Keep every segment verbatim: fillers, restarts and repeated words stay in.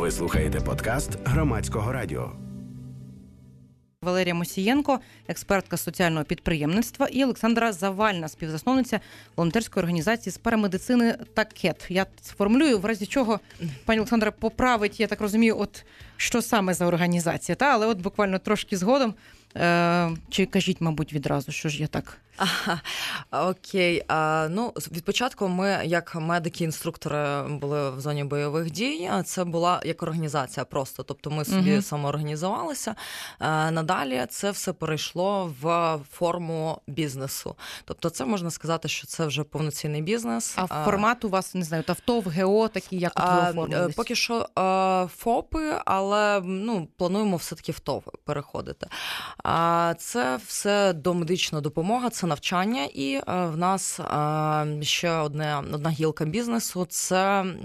Ви слухаєте подкаст Громадського радіо. Валерія Мосієнко, експертка соціального підприємництва, і Олександра Завальна, співзасновниця волонтерської організації з парамедицини «Такет». Я сформулюю, в разі чого пані Олександра поправить, я так розумію, от що саме за організація, та? Але от буквально трошки згодом, е- чи кажіть, мабуть, відразу, що ж я так... Ага, окей. А, ну, від початку ми, як медики-інструктори, були в зоні бойових дій. Це була як організація просто. Тобто ми собі uh-huh. самоорганізувалися. А, надалі це все перейшло в форму бізнесу. Тобто це можна сказати, що це вже повноцінний бізнес. А формат у вас, не знаю, ТАВТОВ, ГО, такі, як от ви оформились? Поки що а, ФОПи, але ну, плануємо все-таки в ТОВ переходити. А, це все домедична допомога, це навчання, і а, в нас а, ще одне, одна гілка бізнесу – це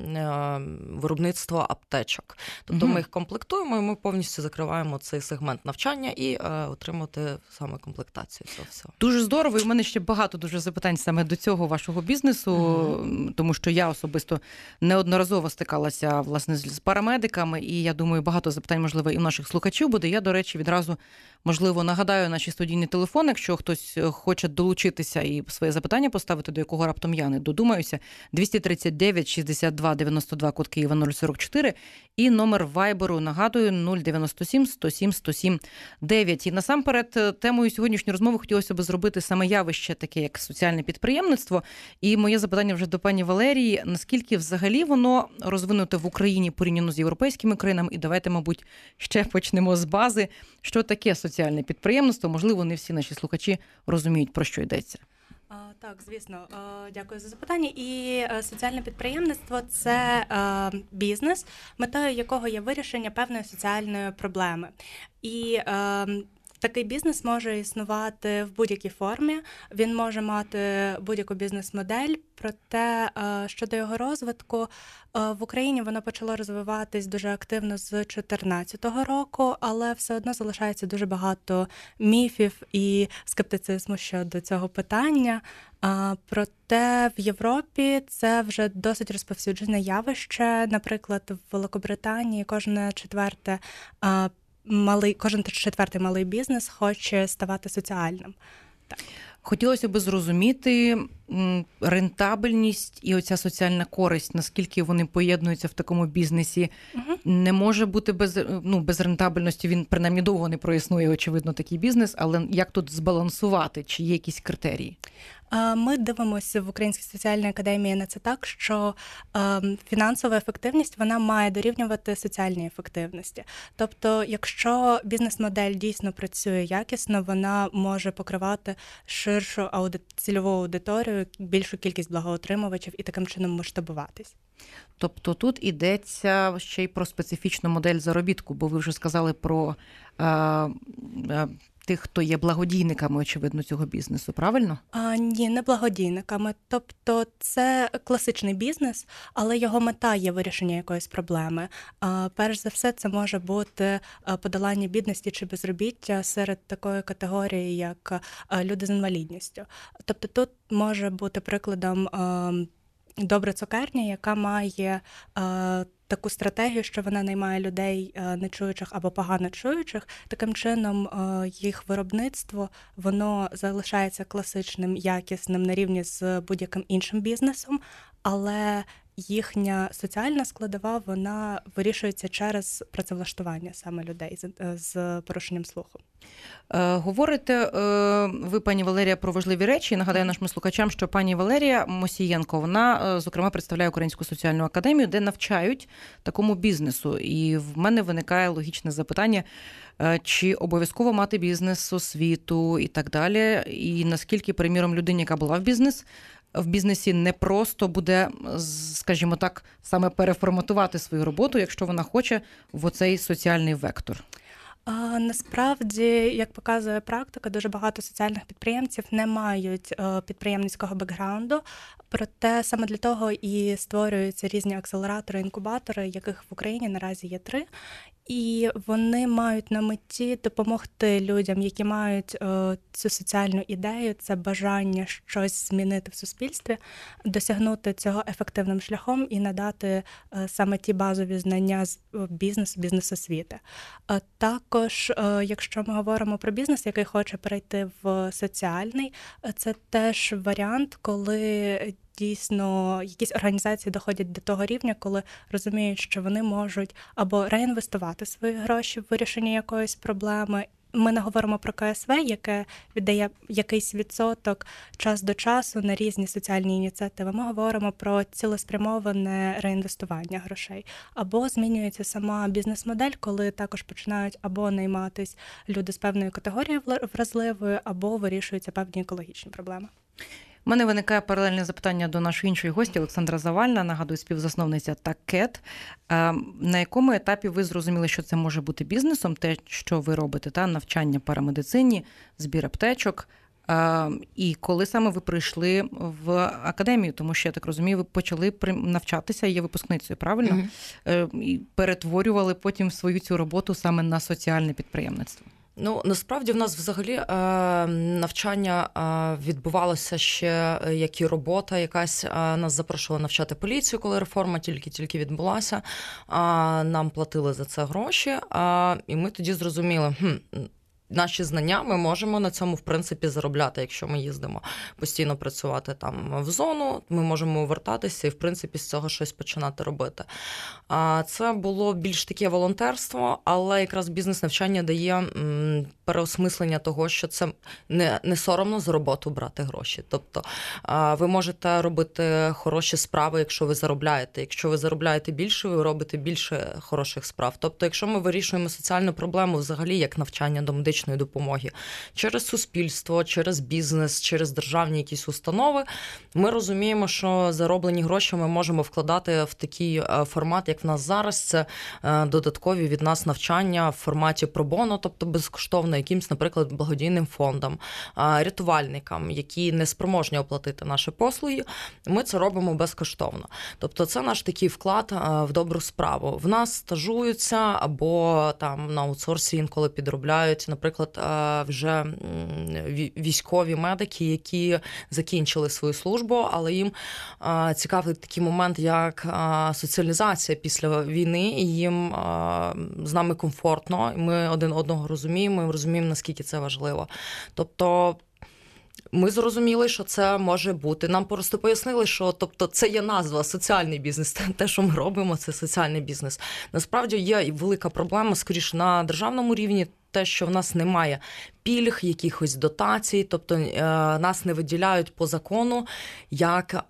а, виробництво аптечок. Тобто угу. ми їх комплектуємо, і ми повністю закриваємо цей сегмент навчання і а, отримати саме комплектацію цього всього. Дуже здорово, і в мене ще багато дуже запитань саме до цього вашого бізнесу, угу. тому що я особисто неодноразово стикалася, власне, з парамедиками, і я думаю, багато запитань, можливо, і в наших слухачів буде. Я, до речі, відразу, можливо, нагадаю наші студійні телефони, якщо хтось хоче долучитися і своє запитання поставити, до якого раптом я не додумаюся. двісті тридцять дев'ять шістдесят два дев'яносто два, код Києва нуль сорок чотири, і номер вайберу, нагадую, нуль дев'яносто сім сто сім сто сім дев'ять. І насамперед темою сьогоднішньої розмови хотілося б зробити саме явище таке, як соціальне підприємництво. І моє запитання вже до пані Валерії, наскільки взагалі воно розвинуте в Україні порівняно з європейськими країнами? І давайте, мабуть, ще почнемо з бази. Що таке соціальне підприємництво? Можливо, не всі наші слухачі розуміють, про що йдеться. Так, звісно. Дякую за запитання. І соціальне підприємництво – це бізнес, метою якого є вирішення певної соціальної проблеми. І такий бізнес може існувати в будь-якій формі, він може мати будь-яку бізнес-модель, проте щодо його розвитку, в Україні воно почало розвиватись дуже активно з дві тисячі чотирнадцятого року, але все одно залишається дуже багато міфів і скептицизму щодо цього питання. Проте в Європі це вже досить розповсюджене явище. Наприклад, в Великобританії кожне четверте Малий, кожен четвертий малий бізнес хоче ставати соціальним. Так. Хотілося б зрозуміти рентабельність і оця соціальна користь, наскільки вони поєднуються в такому бізнесі. Угу. Не може бути без, ну, без рентабельності, він принаймні довго не проіснує, очевидно, такий бізнес, але як тут збалансувати, чи є якісь критерії? Ми дивимося в Українській соціальній академії на це так, що фінансова ефективність, вона має дорівнювати соціальній ефективності. Тобто, якщо бізнес-модель дійсно працює якісно, вона може покривати ширшу ауди... цільову аудиторію, більшу кількість благоотримувачів і таким чином масштабуватись. Тобто тут йдеться ще й про специфічну модель заробітку, бо ви вже сказали про е, е, тих, хто є благодійниками, очевидно, цього бізнесу, правильно? А, ні, не благодійниками. Тобто це класичний бізнес, але його мета є вирішення якоїсь проблеми. А, перш за все, це може бути подолання бідності чи безробіття серед такої категорії, як люди з інвалідністю. Тобто тут може бути прикладом добра цукерня, яка має е, таку стратегію, що вона наймає людей е, нечуючих або погано чуючих. Таким чином е, їх виробництво, воно залишається класичним, якісним на рівні з будь-яким іншим бізнесом, але їхня соціальна складова, вона вирішується через працевлаштування саме людей з, з порушенням слуху. Е, говорите е, ви, пані Валерія, про важливі речі. Нагадаю нашим слухачам, що пані Валерія Мосієнко, вона, е, зокрема, представляє Українську соціальну академію, де навчають такому бізнесу. І в мене виникає логічне запитання, е, чи обов'язково мати бізнес, освіту і так далі. І наскільки, приміром, людині, яка була в бізнес, в бізнесі не просто буде, скажімо так, саме переформатувати свою роботу, якщо вона хоче в оцей соціальний вектор. А, насправді, як показує практика, дуже багато соціальних підприємців не мають е, підприємницького бекграунду, проте саме для того і створюються різні акселератори, інкубатори, яких в Україні наразі є три. І вони мають на меті допомогти людям, які мають е, цю соціальну ідею, це бажання щось змінити в суспільстві, досягнути цього ефективним шляхом і надати е, саме ті базові знання з бізнесу, бізнес-освіти. Е, також, е, якщо ми говоримо про бізнес, який хоче перейти в соціальний, е, це теж варіант, коли дійсно якісь організації доходять до того рівня, коли розуміють, що вони можуть або реінвестувати свої гроші в вирішення якоїсь проблеми. Ми не говоримо про ка ес ве, яке віддає якийсь відсоток час до часу на різні соціальні ініціативи. Ми говоримо про цілеспрямоване реінвестування грошей. Або змінюється сама бізнес-модель, коли також починають або найматись люди з певної категорії вразливої, або вирішуються певні екологічні проблеми. У мене виникає паралельне запитання до нашої іншої гості Олександра Завальна, нагадую, співзасновниця ТАККЕТ. На якому етапі ви зрозуміли, що це може бути бізнесом, те, що ви робите, та навчання парамедицині, збір аптечок, і коли саме ви прийшли в академію? Тому що, я так розумію, ви почали навчатися, є випускницею, правильно? Mm-hmm. І перетворювали потім свою цю роботу саме на соціальне підприємництво. Ну, насправді в нас взагалі навчання відбувалося ще, як і робота якась. Нас запрошували навчати поліцію, коли реформа тільки-тільки відбулася. Нам платили за це гроші, і ми тоді зрозуміли, хм, наші знання ми можемо на цьому, в принципі, заробляти. Якщо ми їздимо постійно працювати там в зону, ми можемо вертатися і, в принципі, з цього щось починати робити. Це було більш таке волонтерство, але якраз бізнес-навчання дає переосмислення того, що це не, не соромно за роботу брати гроші. Тобто ви можете робити хороші справи, якщо ви заробляєте. Якщо ви заробляєте більше, ви робите більше хороших справ. Тобто, якщо ми вирішуємо соціальну проблему взагалі, як навчання до медичної допомоги через суспільство, через бізнес, через державні якісь установи, ми розуміємо, що зароблені гроші ми можемо вкладати в такий формат, як в нас зараз. Це додаткові від нас навчання в форматі пробоно, тобто безкоштовно якимсь, наприклад, благодійним фондам, рятувальникам, які не спроможні оплатити наші послуги, ми це робимо безкоштовно. Тобто це наш такий вклад в добру справу. В нас стажуються або там на аутсорсі інколи підробляють, наприклад, вже військові медики, які закінчили свою службу, але їм цікавий такий момент, як соціалізація після війни, і їм з нами комфортно, ми один одного розуміємо, і розуміємо, наскільки це важливо. Тобто ми зрозуміли, що це може бути. Нам просто пояснили, що тобто, це є назва соціальний бізнес. Те, що ми робимо, це соціальний бізнес. Насправді є і велика проблема, скоріше, на державному рівні, те, що в нас немає пільг, якихось дотацій, тобто нас не виділяють по закону як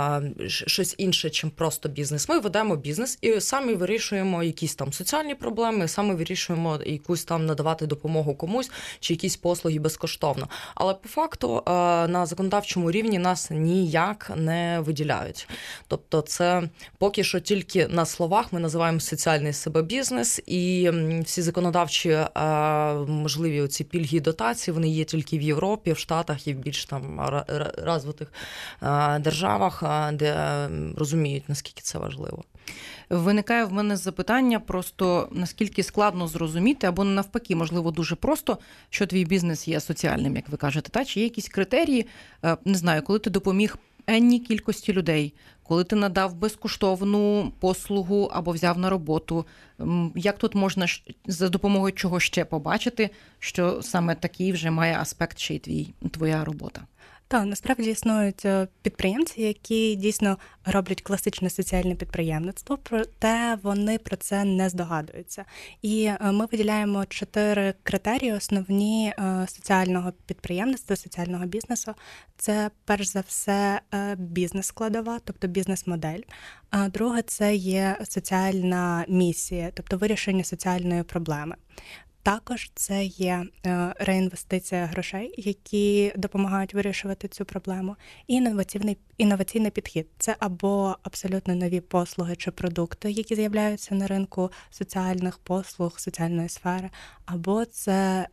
щось інше, чим просто бізнес. Ми ведемо бізнес і самі вирішуємо якісь там соціальні проблеми, самі вирішуємо якусь там надавати допомогу комусь чи якісь послуги безкоштовно. Але по факту на законодавчому рівні нас ніяк не виділяють. Тобто це поки що тільки на словах ми називаємо соціальний себе бізнес, і всі законодавчі можливі оці пільги і дотації, вони є тільки в Європі, в Штатах і в більш там розвитих державах, де розуміють, наскільки це важливо. Виникає в мене запитання просто, наскільки складно зрозуміти, або навпаки, можливо, дуже просто, що твій бізнес є соціальним, як ви кажете, та? Чи є якісь критерії, не знаю, коли ти допоміг енній кількості людей, коли ти надав безкоштовну послугу або взяв на роботу, як тут можна за допомогою чого ще побачити, що саме такий вже має аспект ще й твій, твоя робота? Так, насправді існують підприємці, які дійсно роблять класичне соціальне підприємництво, проте вони про це не здогадуються. І ми виділяємо чотири критерії основні соціального підприємництва, соціального бізнесу. Це, перш за все, бізнес-складова, тобто бізнес-модель. А друге – це є соціальна місія, тобто вирішення соціальної проблеми. Також це є реінвестиція грошей, які допомагають вирішувати цю проблему, і інноваційний, інноваційний підхід. Це або абсолютно нові послуги чи продукти, які з'являються на ринку соціальних послуг, соціальної сфери, або це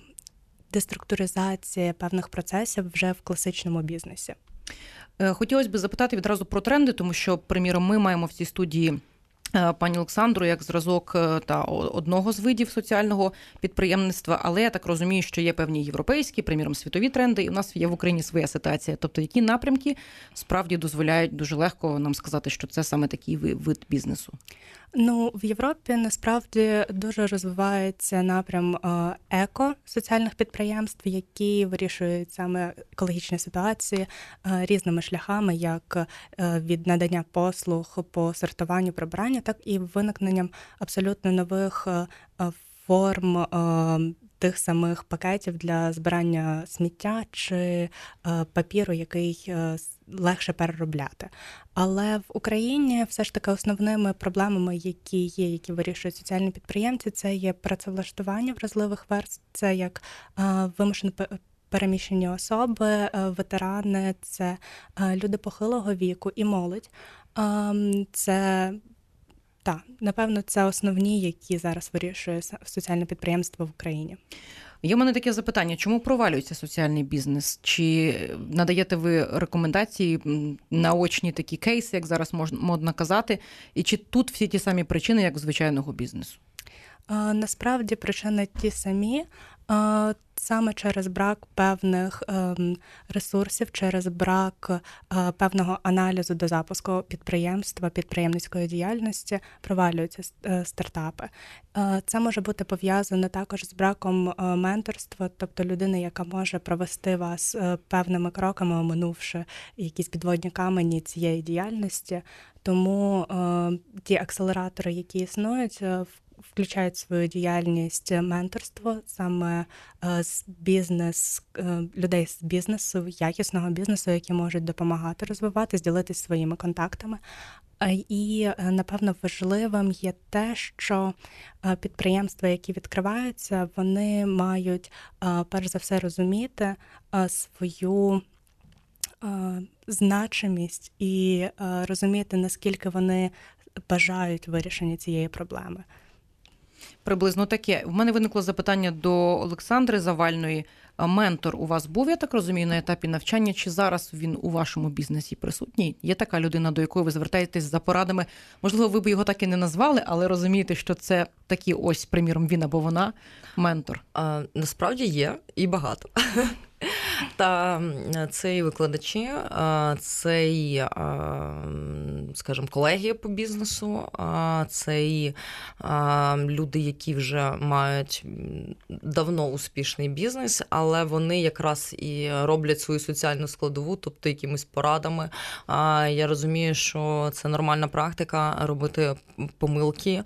деструктуризація певних процесів вже в класичному бізнесі. Хотілося б запитати відразу про тренди, тому що, приміром, ми маємо в цій студії пані Олександру як зразок та одного з видів соціального підприємництва, але я так розумію, що є певні європейські, приміром, світові тренди, і у нас є в Україні своя ситуація. Тобто, які напрямки справді дозволяють дуже легко нам сказати, що це саме такий вид бізнесу? Ну, в Європі насправді дуже розвивається напрям еко соціальних підприємств, які вирішують саме екологічні ситуації різними шляхами, як від надання послуг по сортуванню, прибиранню, так і виникненням абсолютно нових форм тих самих пакетів для збирання сміття чи папіру, який легше переробляти. Але в Україні все ж таки основними проблемами, які є, які вирішують соціальні підприємці, це є працевлаштування вразливих верств, це як вимушено переміщені особи, ветерани, це люди похилого віку і молодь. Це Так, напевно, це основні, які зараз вирішує соціальне підприємство в Україні. Є в мене таке запитання, чому провалюється соціальний бізнес? Чи надаєте ви рекомендації, наочні такі кейси, як зараз можна, модно казати, і чи тут всі ті самі причини, як у звичайного бізнесу? А, насправді причини ті самі. А, саме через брак певних ем, ресурсів, через брак е, певного аналізу до запуску підприємства, підприємницької діяльності провалюються е, стартапи. Е, це може бути пов'язано також з браком е, менторства, тобто людини, яка може провести вас е, певними кроками, оминувши якісь підводні камені цієї діяльності. Тому е, ті акселератори, які існують, е, включають в свою діяльність менторство саме з бізнес, людей з бізнесу, якісного бізнесу, які можуть допомагати розвиватись, ділитись своїми контактами. І, напевно, важливим є те, що підприємства, які відкриваються, вони мають, перш за все, розуміти свою значимість і розуміти, наскільки вони бажають вирішення цієї проблеми. Приблизно таке. В мене виникло запитання до Олександри Завальної. Ментор у вас був, я так розумію, на етапі навчання, чи зараз він у вашому бізнесі присутній? Є така людина, до якої ви звертаєтесь за порадами? Можливо, ви б його так і не назвали, але розумієте, що це такий ось, приміром, він або вона ментор? А, насправді є, і багато. Та це і викладачі, це і, скажімо, колеги по бізнесу, це і люди, які вже мають давно успішний бізнес, але вони якраз і роблять свою соціальну складову, тобто якимись порадами. Я розумію, що це нормальна практика робити помилки,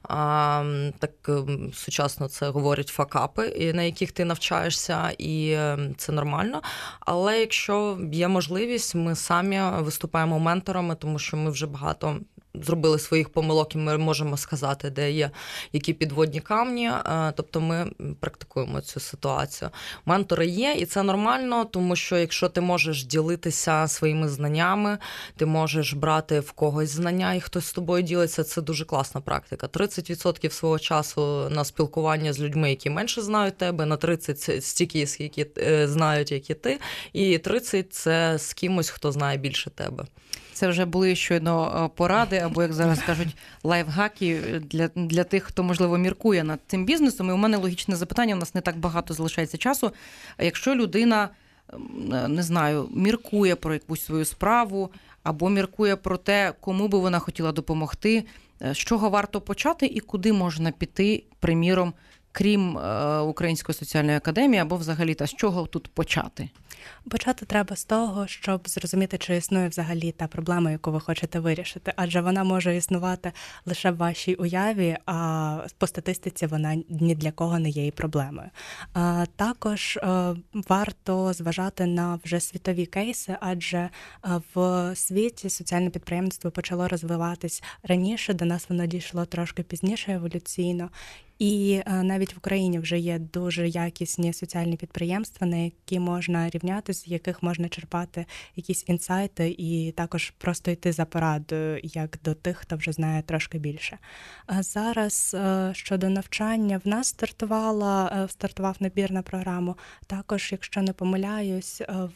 так сучасно це говорять факапи, на яких ти навчаєшся, і це нормально. Але якщо є можливість, ми самі виступаємо менторами, тому що ми вже багато зробили своїх помилок, і ми можемо сказати, де є які підводні камні. Тобто ми практикуємо цю ситуацію. Ментори є, і це нормально, тому що якщо ти можеш ділитися своїми знаннями, ти можеш брати в когось знання, і хтось з тобою ділиться, це дуже класна практика. тридцять відсотків свого часу на спілкування з людьми, які менше знають тебе, на тридцять стільки, скільки знають, як і ти, і тридцять це з кимось, хто знає більше тебе. Це вже були щойно поради, або, як зараз кажуть, лайфхаки для, для тих, хто, можливо, міркує над цим бізнесом. І у мене логічне запитання, у нас не так багато залишається часу. Якщо людина, не знаю, міркує про якусь свою справу, або міркує про те, кому би вона хотіла допомогти, з чого варто почати і куди можна піти, приміром, крім Української соціальної академії, або взагалі, та з чого тут почати? Почати треба з того, щоб зрозуміти, чи існує взагалі та проблема, яку ви хочете вирішити. Адже вона може існувати лише в вашій уяві, а по статистиці вона ні для кого не є і проблемою. А також варто зважати на вже світові кейси, адже в світі соціальне підприємство почало розвиватись раніше, до нас воно дійшло трошки пізніше еволюційно. І навіть в Україні вже є дуже якісні соціальні підприємства, на які можна рівнятися, з яких можна черпати якісь інсайти і також просто йти за порадою, як до тих, хто вже знає трошки більше. А зараз щодо навчання, в нас стартувала, стартував набір на програму. Також, якщо не помиляюсь,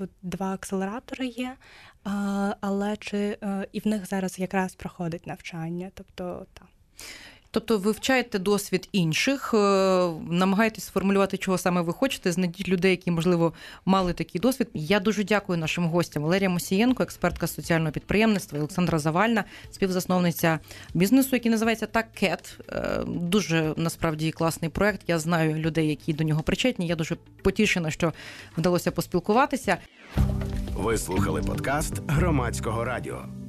два акселератори є, але чи і в них зараз якраз проходить навчання. Тобто, так. Тобто вивчаєте досвід інших, намагаєтесь сформулювати, чого саме ви хочете, знайдіть людей, які, можливо, мали такий досвід. Я дуже дякую нашим гостям. Валерія Мусієнко, експертка з соціального підприємництва, і Олександра Завальна, співзасновниця бізнесу, який називається «Так-Кет». Дуже, насправді, класний проєкт. Я знаю людей, які до нього причетні. Я дуже потішена, що вдалося поспілкуватися. Ви слухали подкаст Громадського радіо.